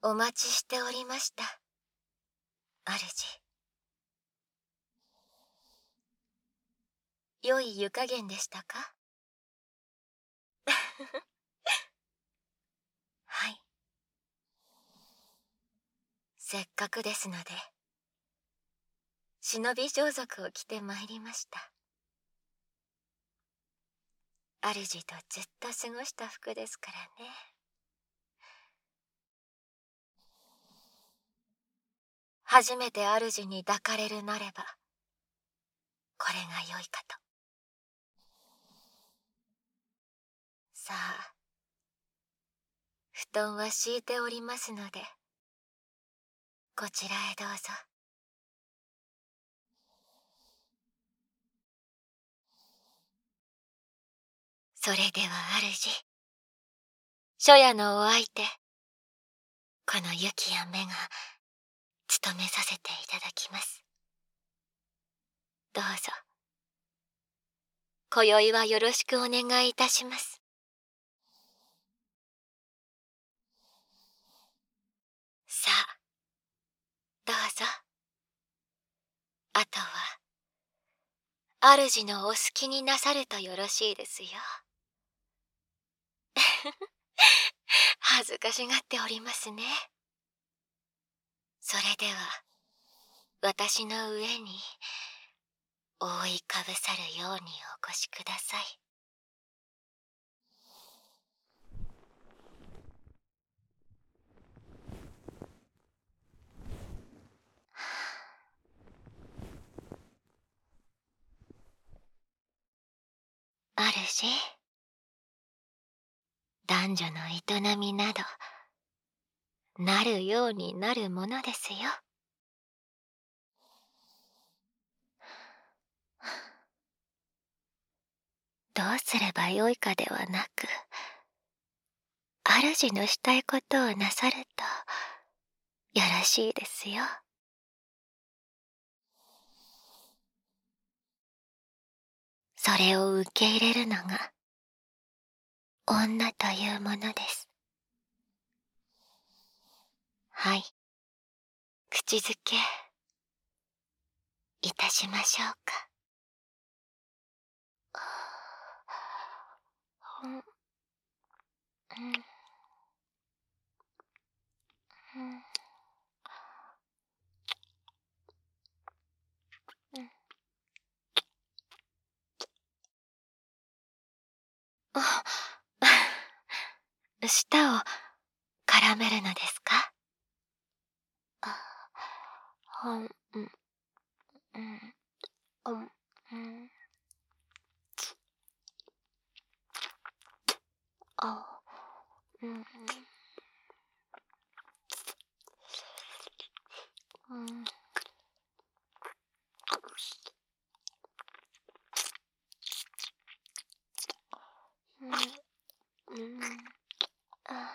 お待ちしておりました、主。良い湯加減でしたか？はい。せっかくですので、忍び装束を着てまいりました。主とずっと過ごした服ですからね。初めて主に抱かれるなれば、これが良いかと。さあ、布団は敷いておりますので、こちらへどうぞ。それでは主、初夜のお相手、この雪や目が務めさせていただきます。どうぞ、今宵はよろしくお願いいたします。さあ、どうぞ。あとは、主のお好きになさるとよろしいですよ。恥ずかしがっておりますね。それでは、私の上に覆いかぶさるようにお越しください。主、男女の営みなど、なるようになるものですよ。どうすればよいかではなく、主のしたいことをなさるとよろしいですよ。それを受け入れるのが女というものです。はい、口づけいたしましょうか。うんうんうんあ舌を絡めるのですか？あ、うんうんうんうんあうんうんうんあ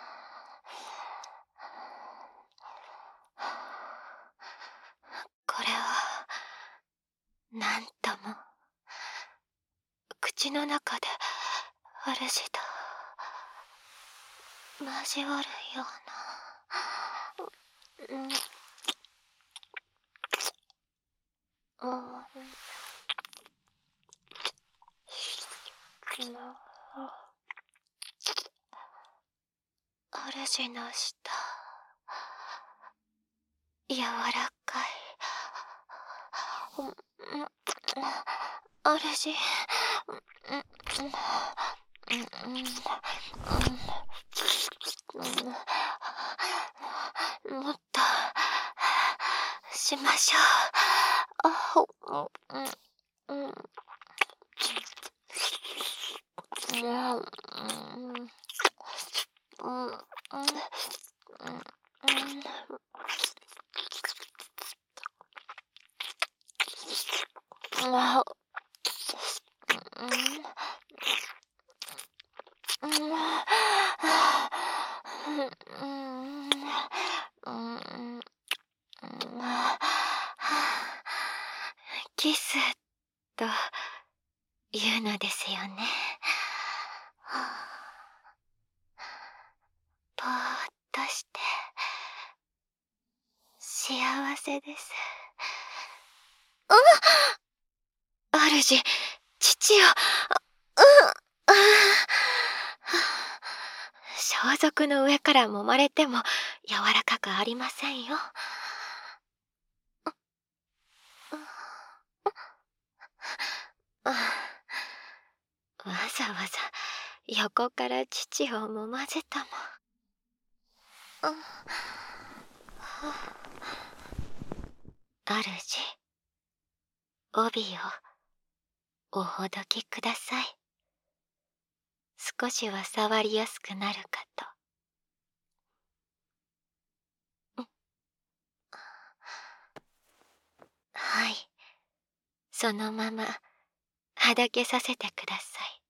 これはなんとも口の中で主と交わるような主の舌柔らかい主もっとしましょう。キスというのですよね。ぽーっとしてせです。主、父よ。装束の上から揉まれても柔らかくありませんよ。わざわざ横から父を揉ませたも。主、帯をおほどきください。少しは触りやすくなるかと。はい、そのままはだけさせてください。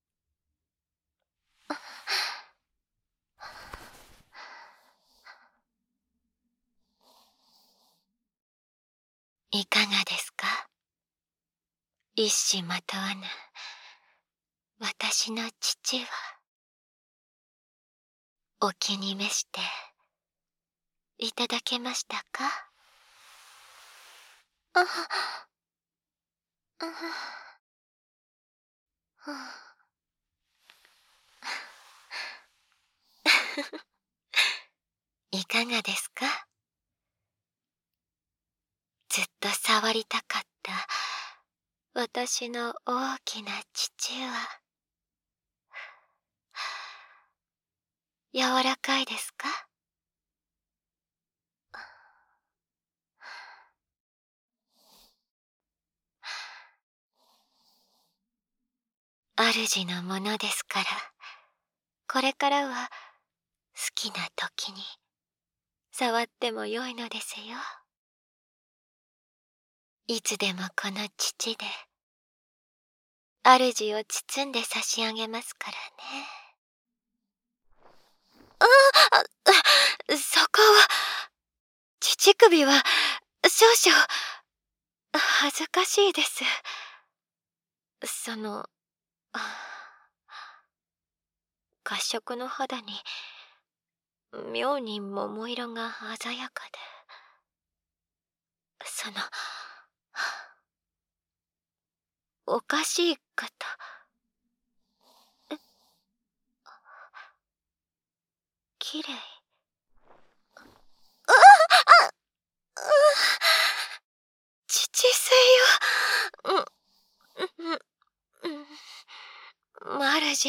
いかがですか？一糸まとわぬ私の父はお気に召していただけましたか？いかがですか？ずっと触りたかった私の大きな父は柔らかいですか？主のものですから、これからは好きな時に触ってもよいのですよ。いつでもこの乳で主を包んで差し上げますからね。そこは、乳首は少々恥ずかしいです。褐色の肌に妙に桃色が鮮やかで、おかしいかと。きれい。乳水よ。主。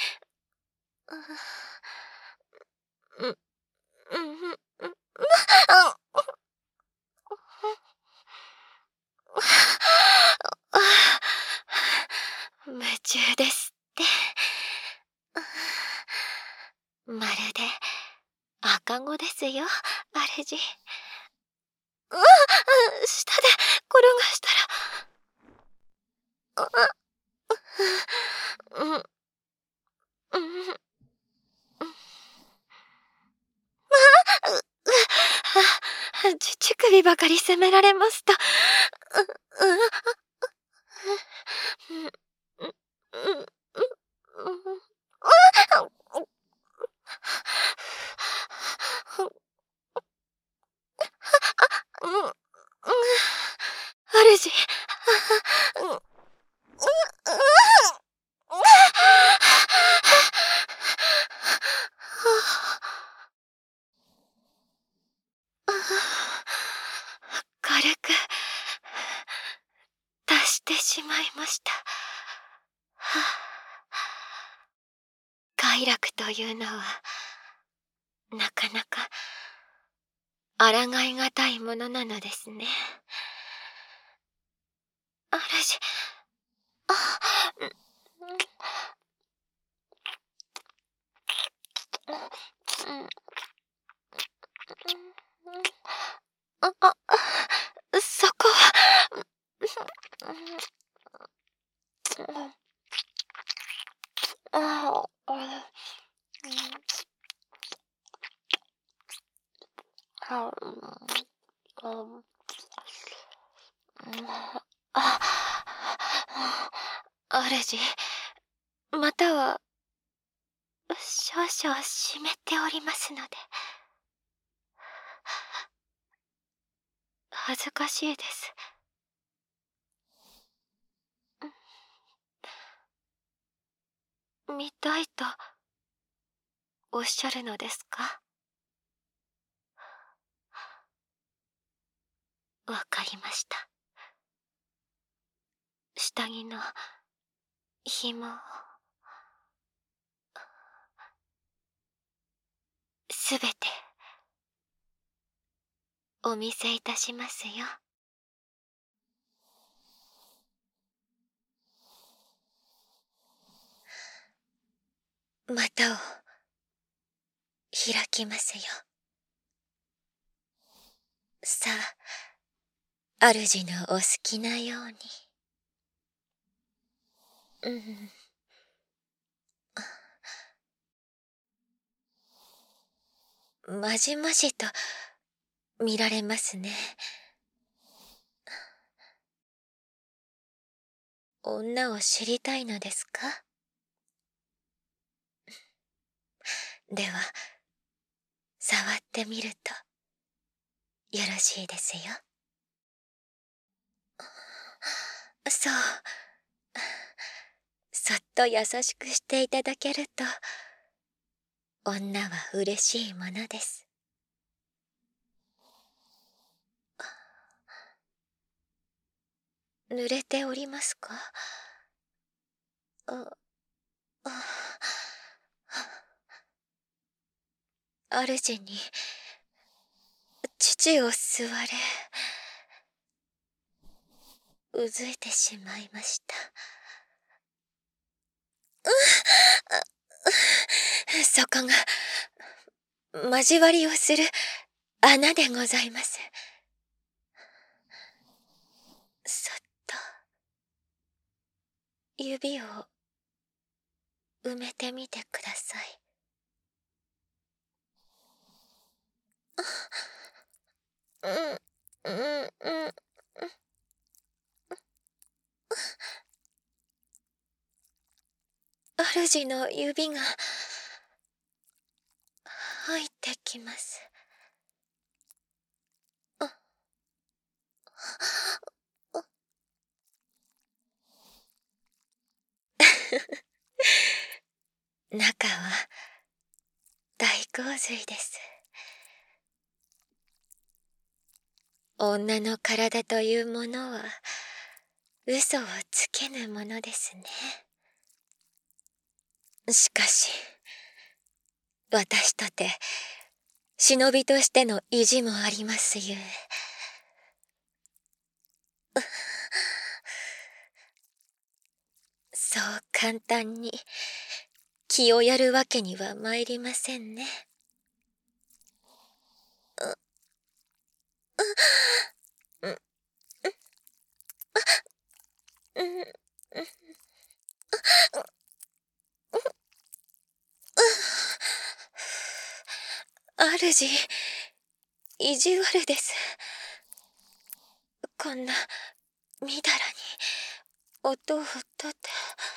夢中ですって。まるで赤子ですよ、主。下で転がしたら。乳首ばかり責められますと。主。軽く達してしまいました。快楽というのはなかなか抗いがたいものなのですね。主。そこは。主、または少々湿っておりますので。 恥ずかしいです。見たいとおっしゃるのですか？わかりました。下着の紐をすべてお見せいたしますよ。股を開きますよ。さあ、主のお好きなように。まじまじと見られますね。女を知りたいのですか？では、触ってみるとよろしいですよ。そう。そっと優しくしていただけると、女は嬉しいものです。濡れておりますか？あ、主に、乳を吸われ、うずいてしまいました。そこが、交わりをする穴でございます。そっと、指を埋めてみてください。主の指が入ってきます。中は大洪水です。女の体というものは嘘をつけぬものですね。しかし、私とて忍びとしての意地もありますゆえ。そう簡単に気をやるわけには参りませんね。主、意地悪です。こんなみだらに音をとって。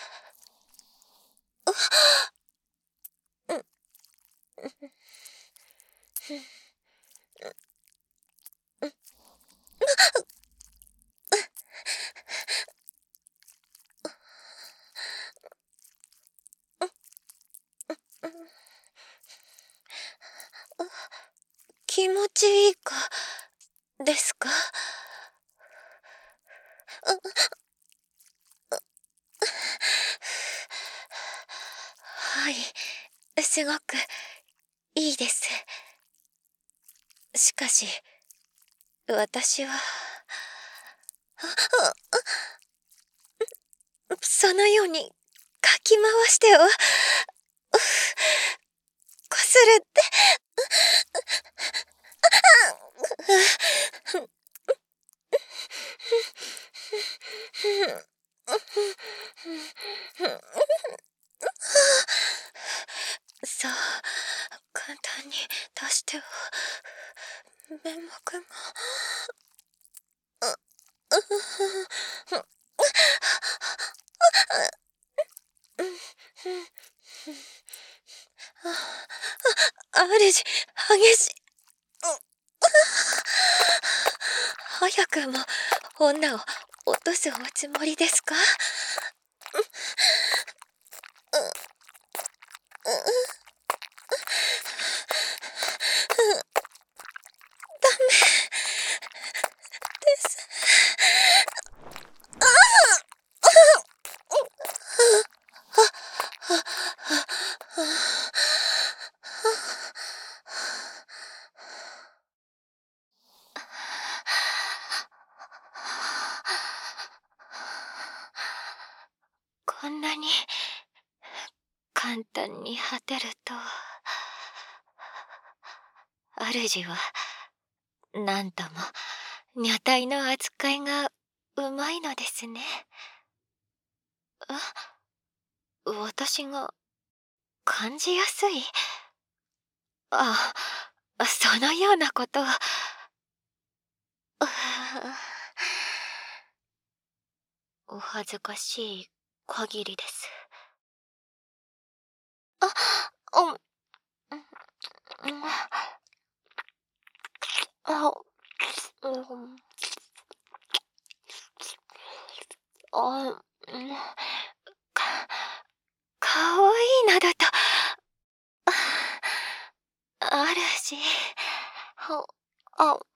気持ちいいかですか？はい、すごくいいです。しかし、私は、そのようにかき回しては、こするって。そう簡単に出しては面目が。主、激しい。 早くも女を落とすおつもりですか？こんなに簡単に果てるとは。主はなんとも女体の扱いがうまいのですね。私が感じやすい？あ、そのようなことは。お恥ずかしい限りです。うん、あ、うん、あ、か、かわいいなどと、主、あ、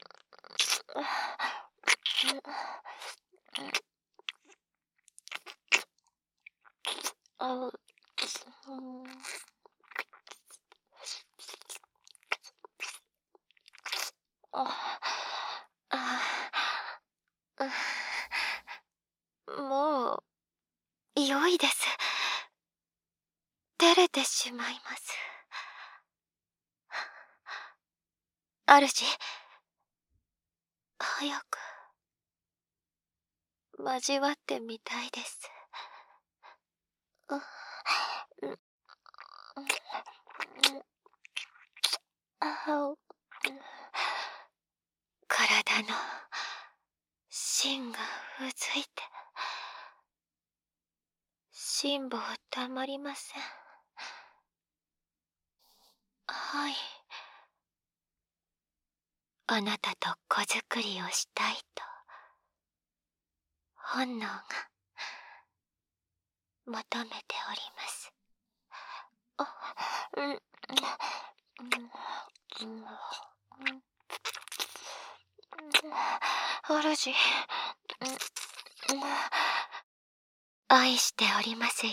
あ、もう、良いです。照れてしまいます。主、早く、交わってみたいです。体の芯がうずいて、辛抱たまりません。はい。あなたと子作りをしたいと、本能が求めております。主、愛しておりますよ。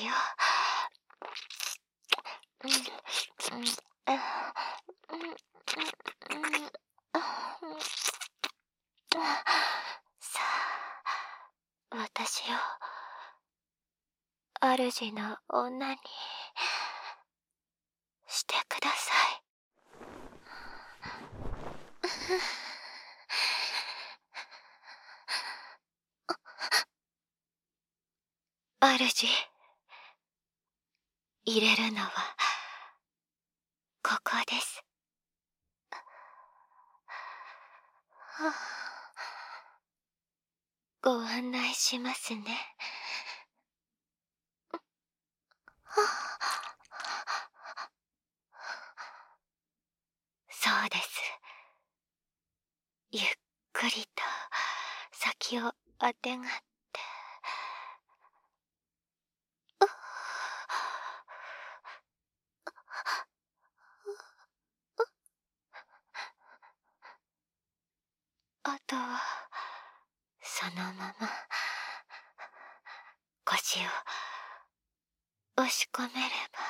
さあ、私を主の女にしてください。主、入れるのはここです。ご案内しますね。そうです。ゆっくりと先をあてがって。あとはそのまま腰を押し込めれ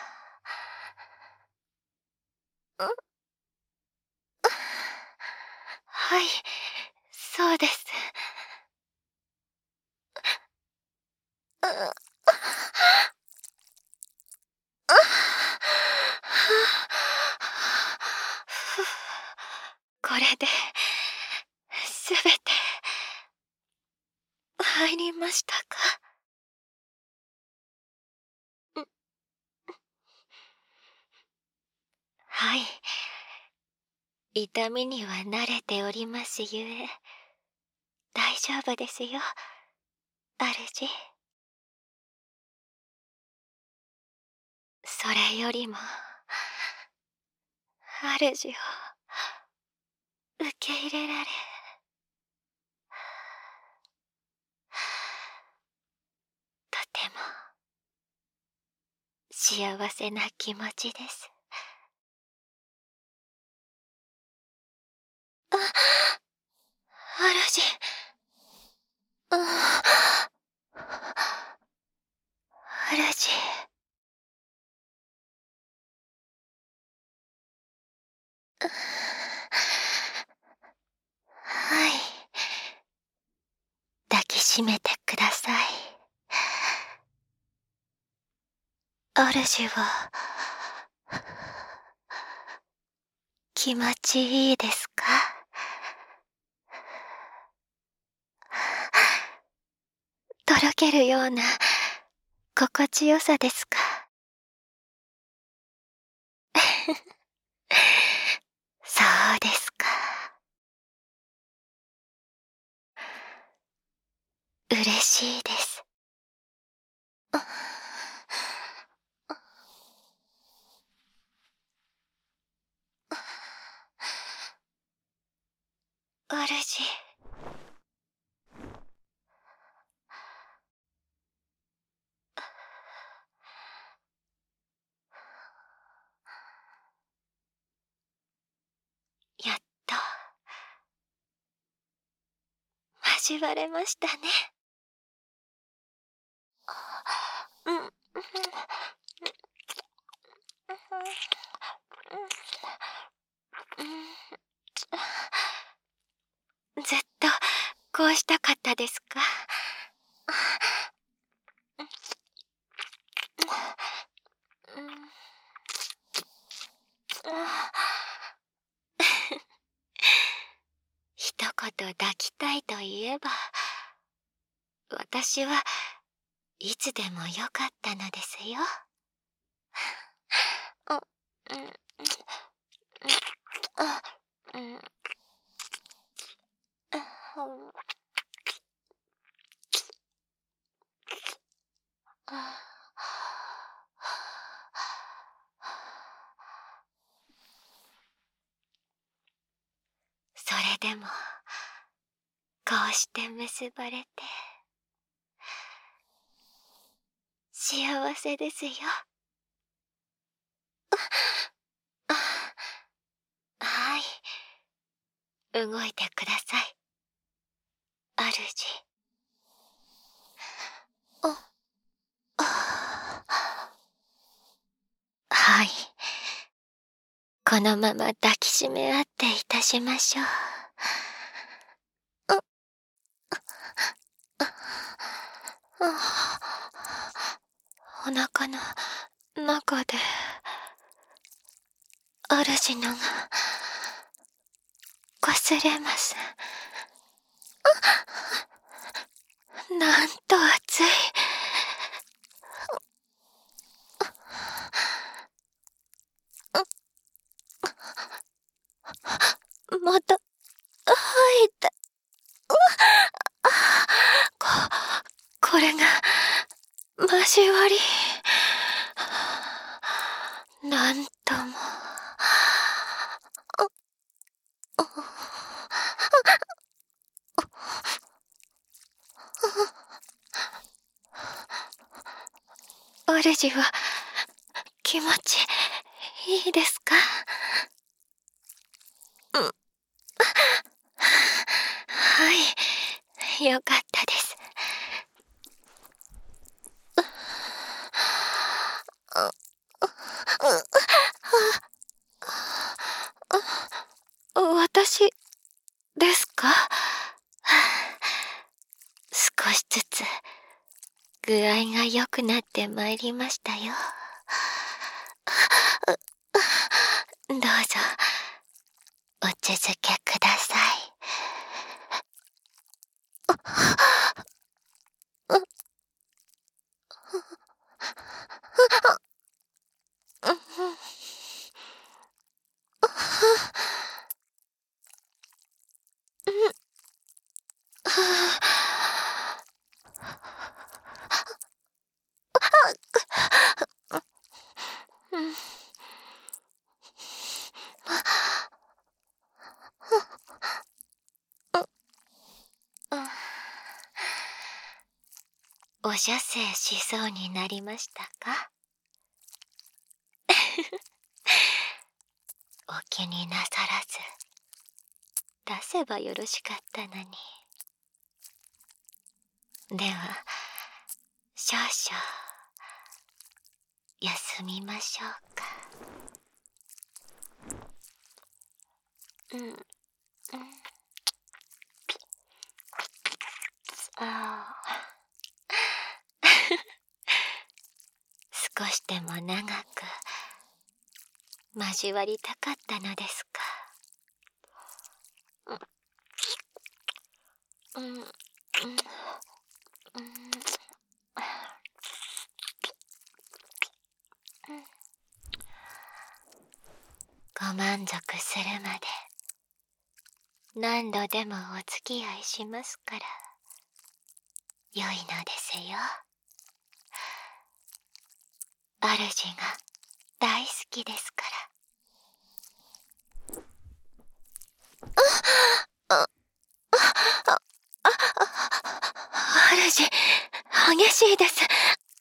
ば。はい、そうです。これで、すべて、入りましたか？はい。痛みには慣れておりますゆえ、大丈夫ですよ、主。それよりも、主を受け入れられ幸せな気持ちです。あ、主。主。はい。抱きしめてください。主は、気持ちいいですか？とろけるような心地よさですか？そうですか。嬉しいです。主。やっと交われましたね。うん。ずっとこうしたかったですか？一言抱きたいと言えば、私はいつでもよかったのですよ。あ、うん、あ、うん、それでもこうして結ばれて幸せですよ。はい、動いてください、主。はい、このまま抱きしめ合っていたしましょう。お腹の中で主のが擦れます。なんと熱い。また吐いた。これが交わり。なんとも。主は気持ちいいですか？はい、よかったです。私ですか？少しずつ具合が良くなってまいりましたよ。どうぞお続けください。お射精しそうになりましたか？ お気になさらず出せばよろしかったのに。では少々休みましょうか。ああ少しでも長く交わりたかったのですか。ご満足するまで何度でもお付き合いしますから良いのですよ。主が大好きですから。主、激しいです。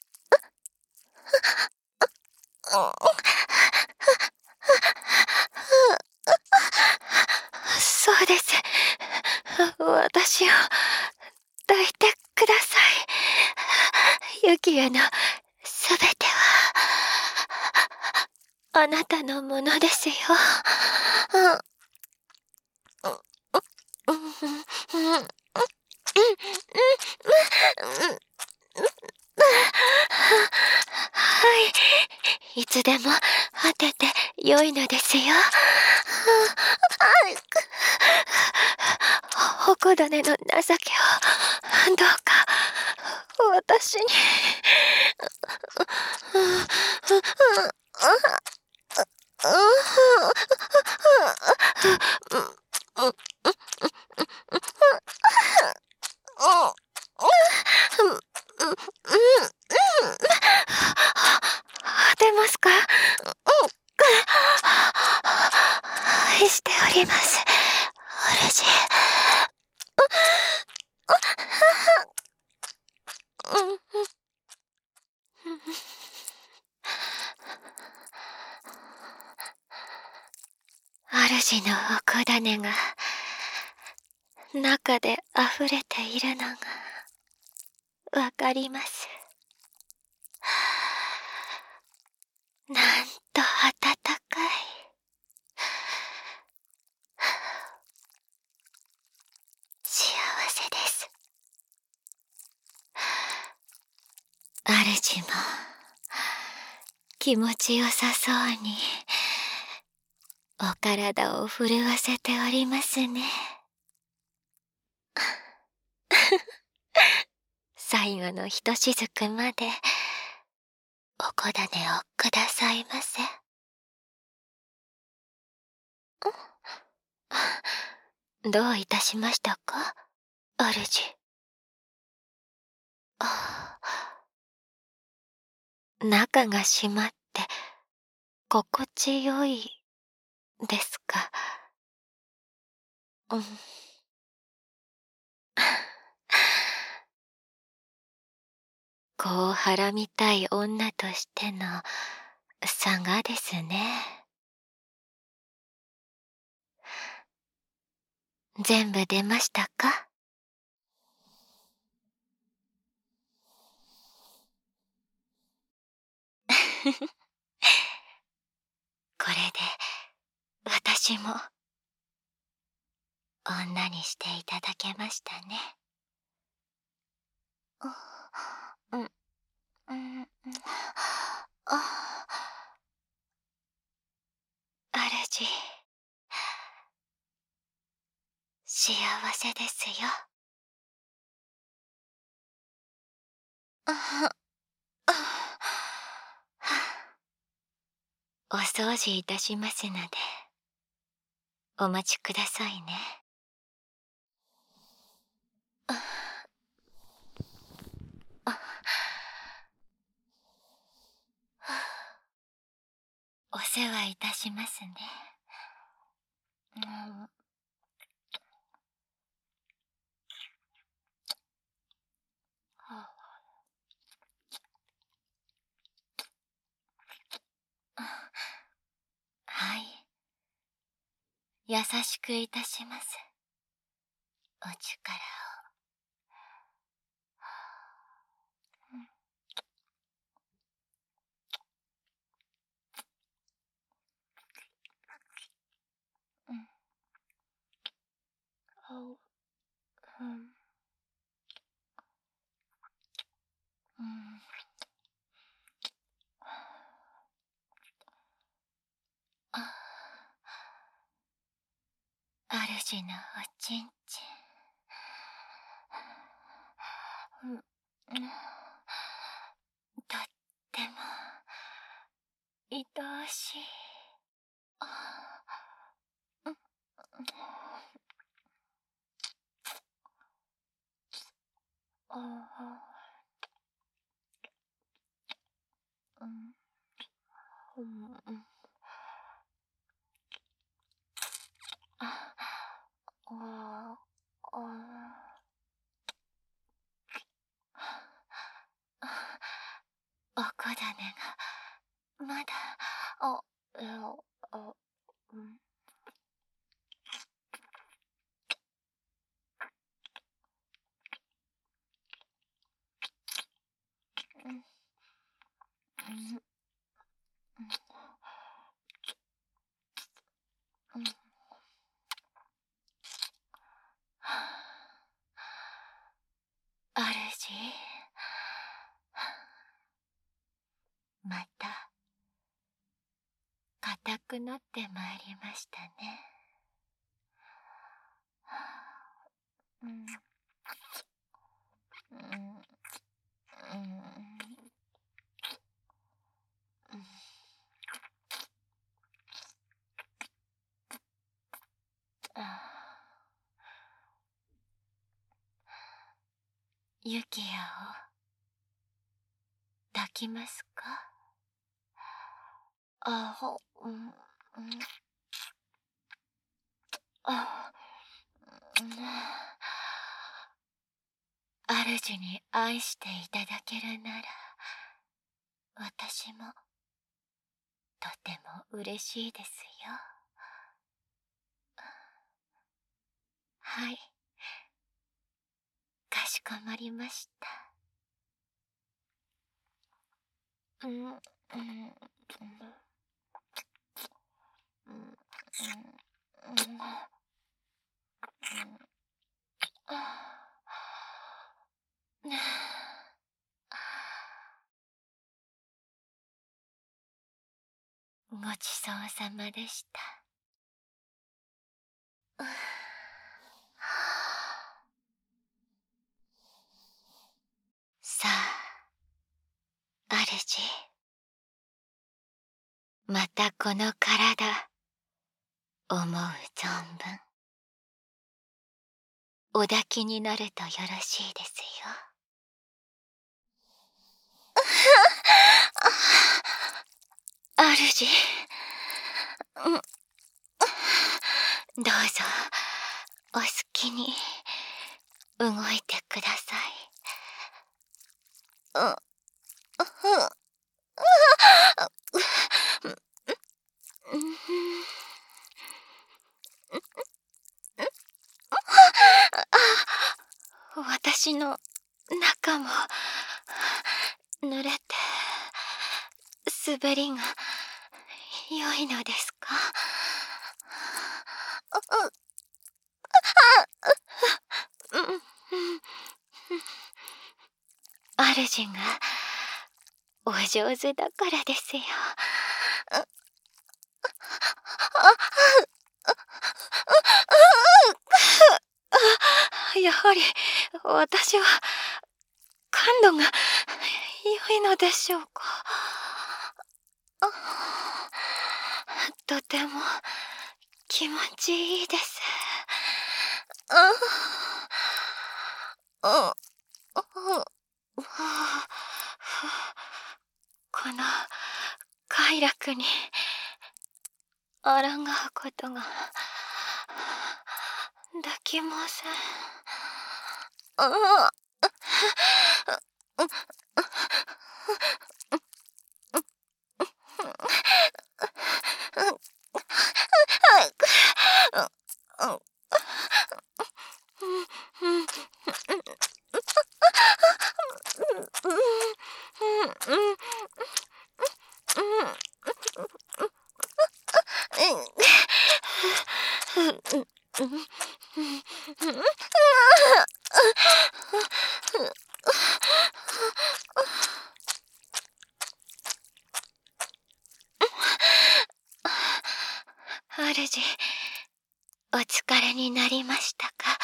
そうです。私を抱いてください。ユキエのすべてはあなたのものですよ。はい、いつでも当てて良いのですよ。矛種の情けをどうか私に。出ますか。愛しております、主。主のお種が中で溢れているのがわかります。なんと温かい。幸せです。主も気持ちよさそうにお体を震わせておりますね。最後のひとしずくまでおこだねをくださいませ。どういたしましたか、主。中が閉まって心地よいですか。こうはらみたい女としての差がですね。全部出ましたか。これで私も女にしていただけましたね。主、幸せですよ。お掃除いたしますのでお待ちくださいね。お世話いたしますね。はい、 優しくいたします。お力を。うん。お、うん。うん。あ、主のおちんちん。うん。とっても愛おしい。あ、うん。ああ。うん。うん。あ、ああ。おこだねがまだ、あ、あ、うん。うん。うん。うん。主、また硬くなってまいりましたね。うん。うん。うん。ユキヤを抱きますか？あ、うん。うん。あ、うん。主に愛していただけるなら、私もとても嬉しいですよ。はい、かしこまりました。うん、うん、うん、うん、うん、ごちそうさまでした。さあ、主、またこの体、思う存分、お抱きになるとよろしいですよ。主、どうぞ、お好きに動いてください。私の中も濡れて滑りが良いのですか？主がお上手だからですよ。やはり私は感度が良いのでしょうか？とても気持ちいいです。この快楽に抗うことができません。 主、お疲れになりましたか。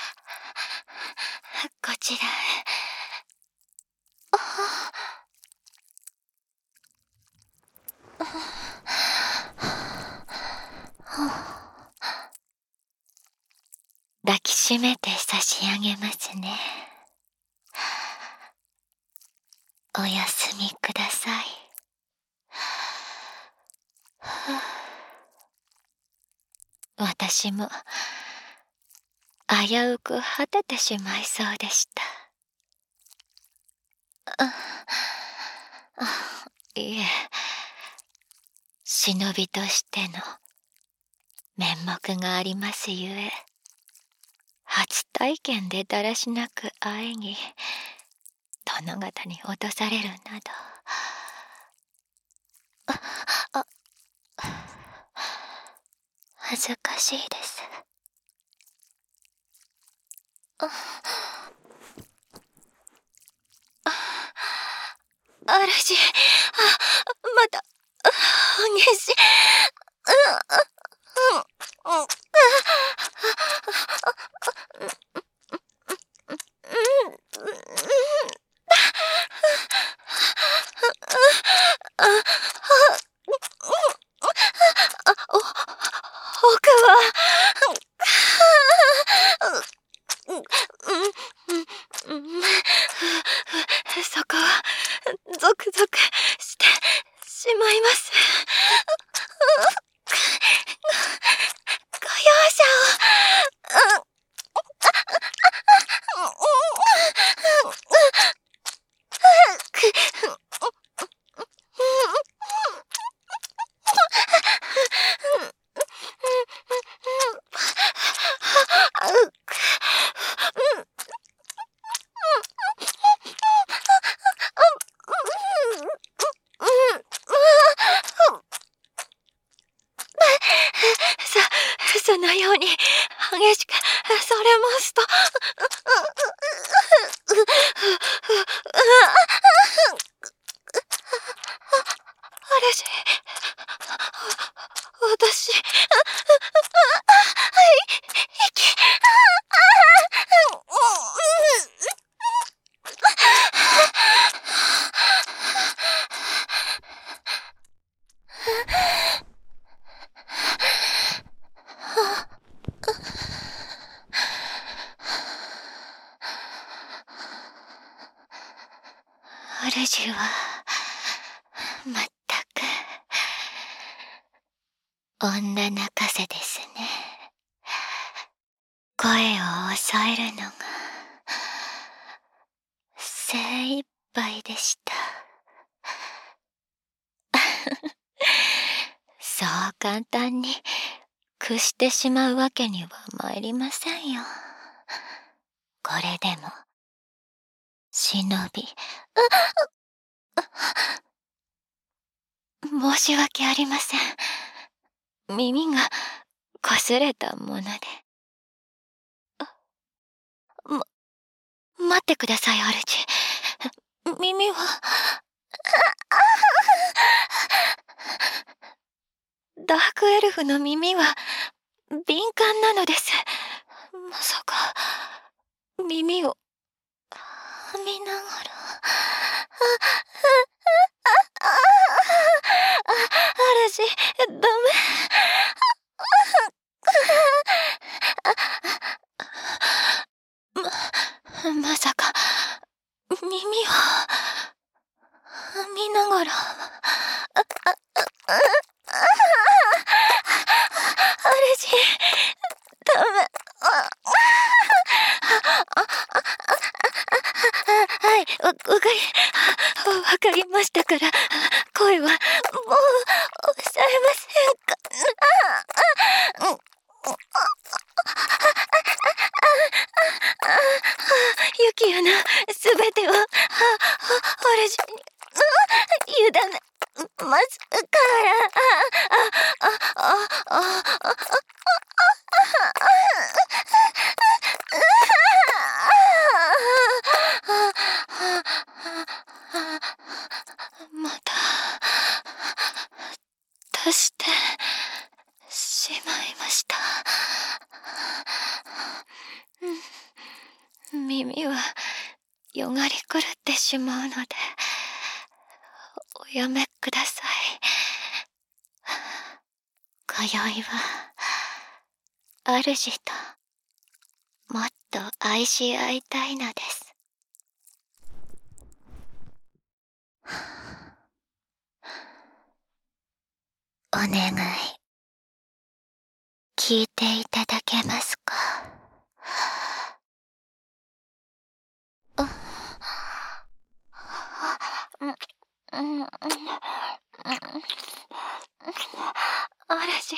こちらへ。抱きしめて差し上げますね。おやすみください。私も危うく果ててしまいそうでした。いえ、忍びとしての面目がありますゆえ、初体験でだらしなく喘ぎ、殿方に脅されるなど。恥ずかしいです。主、また激しい。奥はそこはゾクゾクしてしまいます。ご容赦を。そのように激しくされますと、主、私、息、主はまったく女泣かせですね。声を抑えるのが精一杯でした。そう簡単に屈してしまうわけには参りませんよ。これでも忍び、申し訳ありません。耳が擦れたもので。待ってください、主。耳はダークエルフの耳は敏感なのです。まさか耳を噛みながら。主、ダメ。まさか耳を噛みながら。主、ダメ。はい、わかりましたから、声はもう抑えませんか。ユキアのすべてを主に委ねますから。 よがり狂ってしまうので、おやめください。今宵は、主と、もっと愛し合いたいのです。お願い、聞いていただけますか。嵐、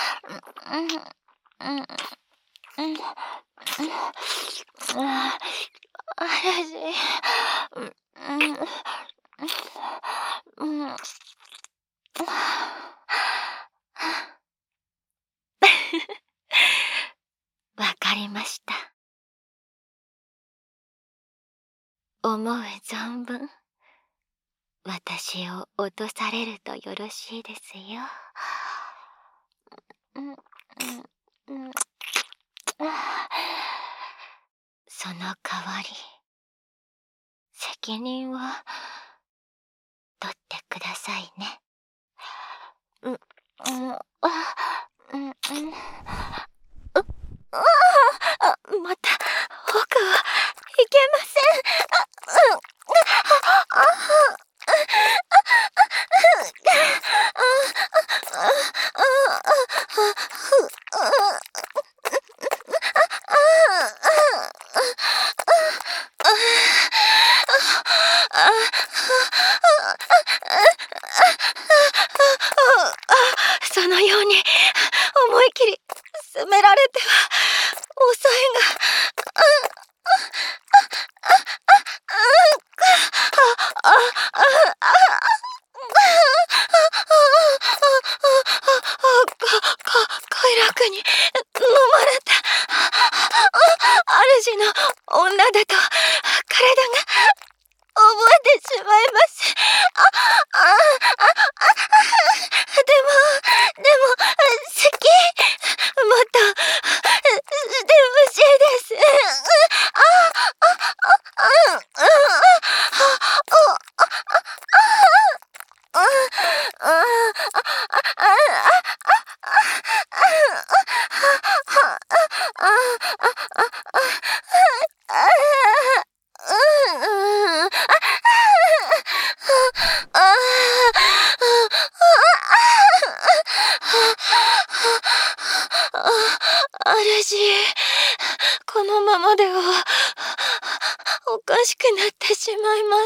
わかりました。思う存分、私を落とされるとよろしいですよ。その代わり、責任を取ってくださいね。また、僕はいけません。そのように思い切り詰められては抑えが快楽に飲まれた主の女だと体が覚えてしまいます。でも、咳、もっと、してほしいです。主、このままではおかしくなってしまいます。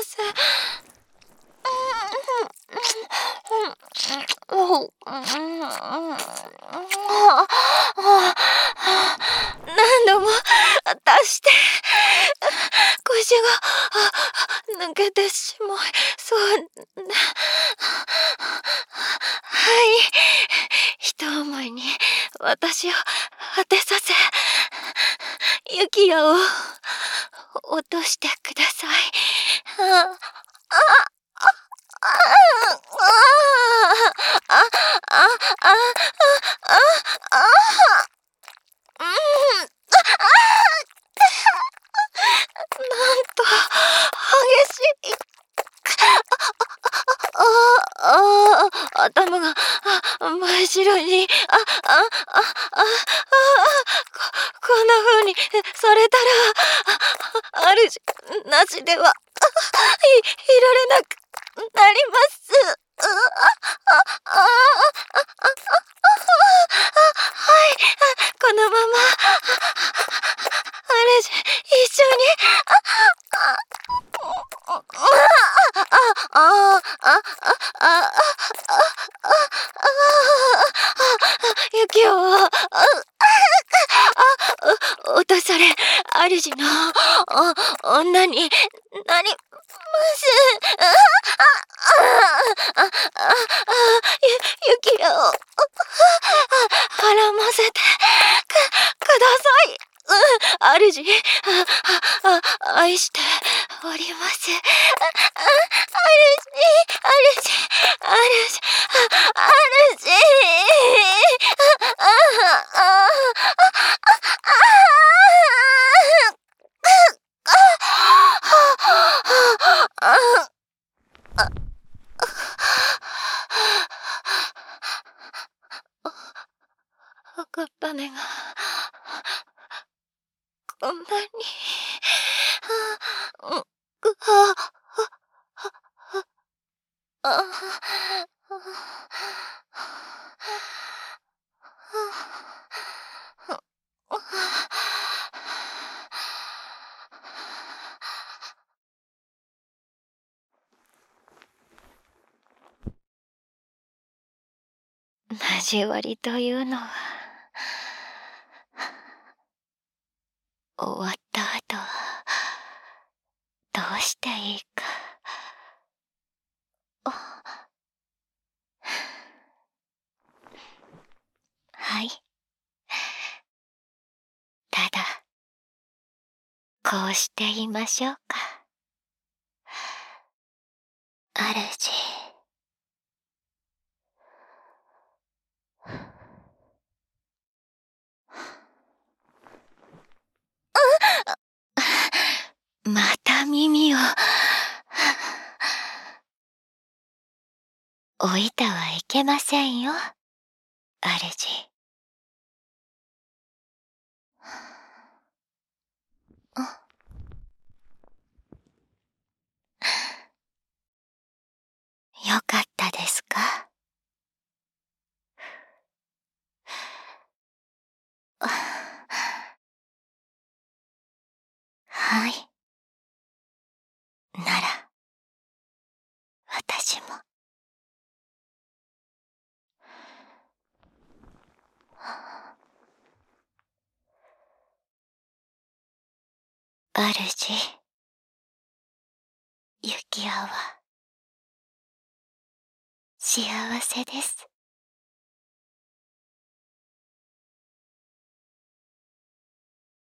何度も足して腰が抜けてしまいそうな。はい、一思いに私を果てさせ、ユキヤを落としてください。なんと激しい。頭が真っ白に、こんな風にされたら、主なしではいられなくなります。はい、このまま、主、一緒に、ユキオを落とされ、主の女になります。ユキオを絡ませてください。主、愛しております。主。 んなに。うん、ぐは、あ、交わりというのは、終わった後は、どうしていいか。はい。ただ、こうして言いましょうか。主。また耳を置いてはいけませんよ、主。よかったですか？はい。なら、私も。主、ユキアは幸せです。